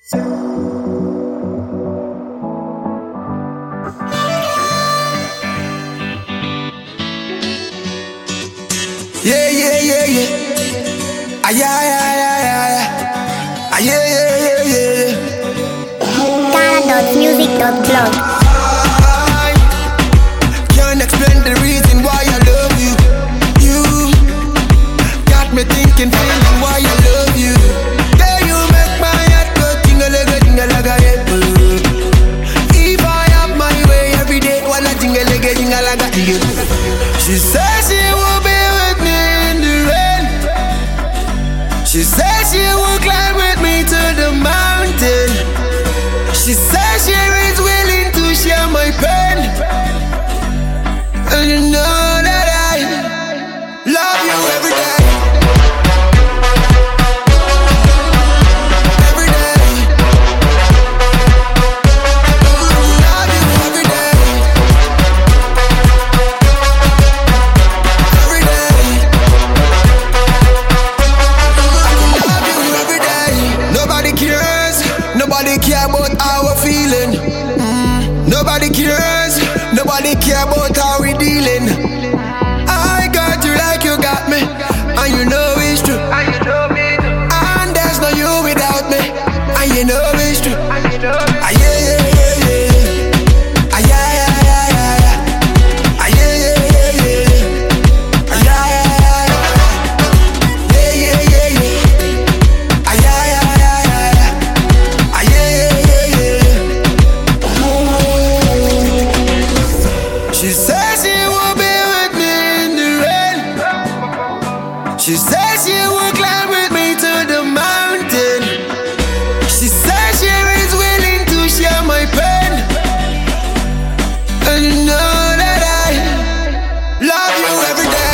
Yeah, yeah, yeah, yeah. Ah, yeah, yeah, yeah, yeah, yeah. Ah, yeah, yeah, yeah, yeah, yeah. Ghana.music.blog. I can't explain the reason why I love you. You got me thinking, feeling why I love you. Yeah, you make my heart go tingle-a-ga, yeah. If I have my way every day, wanna tingle-a-ga, yeah. She says she will be with me in the rain. She says she will climb with me to the mountain. She says she is willing to share my pain. And you know that I love you every day. Every day. Love you every day. Every day. Love you every day. Nobody cares. Nobody care about how we're feeling. Nobody cares. Nobody care about how we dealing. I got you like you got me, and you know it's true. And there's no you without me, and you know it's true. Ah, yeah, yeah, yeah, yeah. Ah, yeah, yeah, yeah, yeah, yeah. Ah, yeah, yeah, yeah, yeah. Ah, yeah, yeah, yeah, yeah. Yeah, yeah, yeah, yeah. Ah, yeah, yeah, yeah, yeah, yeah. Ah, yeah, yeah, yeah, yeah. She says she will be with me in the rain. She says she will climb with me to the mountain. She says she is willing to share my pain. And you know that I love you every day.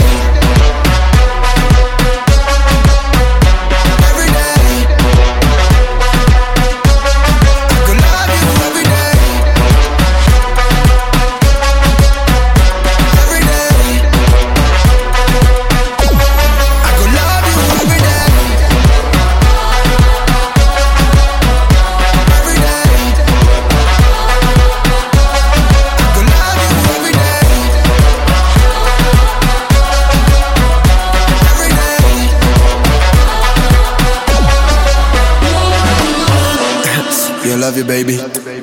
Every day. I could love you every day. Every day. I could love you every day. Every day. I could love you every day. Every day. You love you, baby.